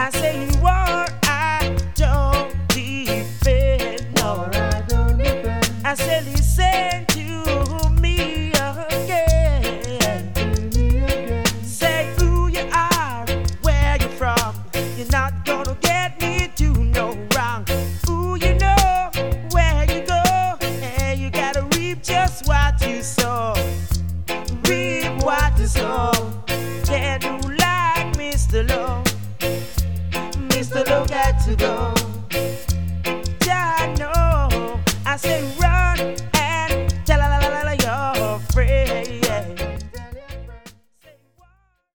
I say war I don't defend, no. I say listen to me again. Say who you are, where you're from. You're not gonna get me to no wrong. Who you know, where you go, and you gotta reap just what you sow. Reap what you sow. Can't do like Mr. Low. Mr. Low got to go.